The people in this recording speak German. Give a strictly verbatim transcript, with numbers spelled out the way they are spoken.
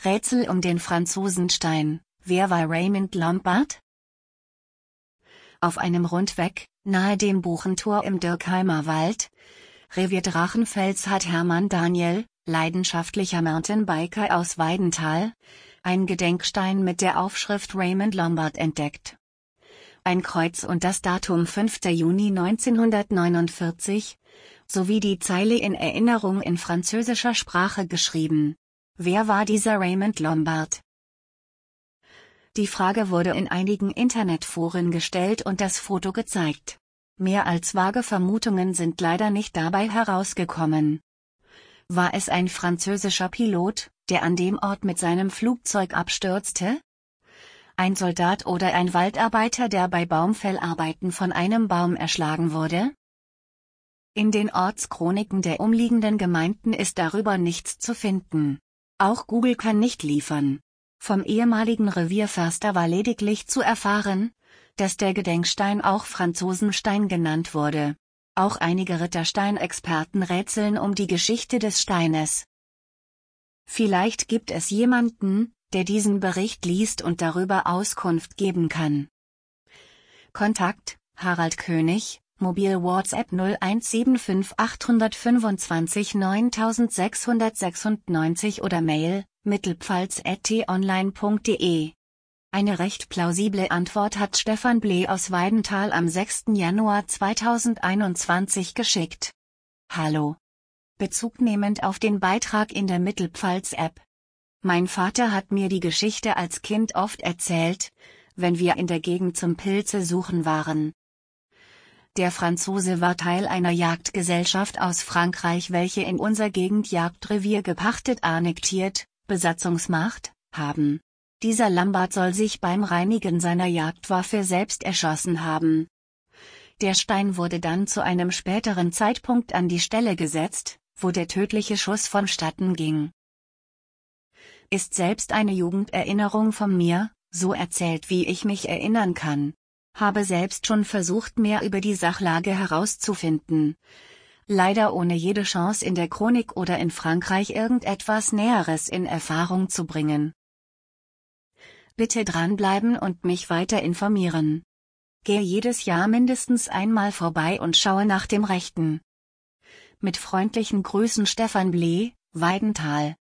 Rätsel um den Franzosenstein. Wer war Raymond Lombard? Auf einem Rundweg, nahe dem Buchentor im Dürkheimer Wald, Revier Drachenfels, hat Hermann Daniel, leidenschaftlicher Mountainbiker aus Weidenthal, einen Gedenkstein mit der Aufschrift Raymond Lombard entdeckt. Ein Kreuz und das Datum fünfter Juni neunzehnhundertneunundvierzig, sowie die Zeile in Erinnerung in französischer Sprache geschrieben. Wer war dieser Raymond Lombard? Die Frage wurde in einigen Internetforen gestellt und das Foto gezeigt. Mehr als vage Vermutungen sind leider nicht dabei herausgekommen. War es ein französischer Pilot, der an dem Ort mit seinem Flugzeug abstürzte? Ein Soldat oder ein Waldarbeiter, der bei Baumfellarbeiten von einem Baum erschlagen wurde? In den Ortschroniken der umliegenden Gemeinden ist darüber nichts zu finden. Auch Google kann nicht liefern. Vom ehemaligen Revierförster war lediglich zu erfahren, dass der Gedenkstein auch Franzosenstein genannt wurde. Auch einige Ritterstein-Experten rätseln um die Geschichte des Steines. Vielleicht gibt es jemanden, der diesen Bericht liest und darüber Auskunft geben kann. Kontakt: Harald König, Mobil WhatsApp null eins sieben fünf acht zwei fünf neun sechs sechs neun oder Mail mittelpfalz at t online punkt de. Eine recht plausible Antwort hat Stefan Blee aus Weidenthal am sechsten Januar zweitausendeinundzwanzig geschickt. Hallo. Bezugnehmend auf den Beitrag in der Mittelpfalz-App. Mein Vater hat mir die Geschichte als Kind oft erzählt, wenn wir in der Gegend zum Pilze suchen waren. Der Franzose war Teil einer Jagdgesellschaft aus Frankreich, welche in unser Gegend Jagdrevier gepachtet annektiert, Besatzungsmacht, haben. Dieser Lombard soll sich beim Reinigen seiner Jagdwaffe selbst erschossen haben. Der Stein wurde dann zu einem späteren Zeitpunkt an die Stelle gesetzt, wo der tödliche Schuss vonstatten ging. Ist selbst eine Jugenderinnerung von mir, so erzählt wie ich mich erinnern kann. Habe selbst schon versucht, mehr über die Sachlage herauszufinden. Leider ohne jede Chance in der Chronik oder in Frankreich irgendetwas Näheres in Erfahrung zu bringen. Bitte dranbleiben und mich weiter informieren. Gehe jedes Jahr mindestens einmal vorbei und schaue nach dem Rechten. Mit freundlichen Grüßen Stefan Blee, Weidenthal.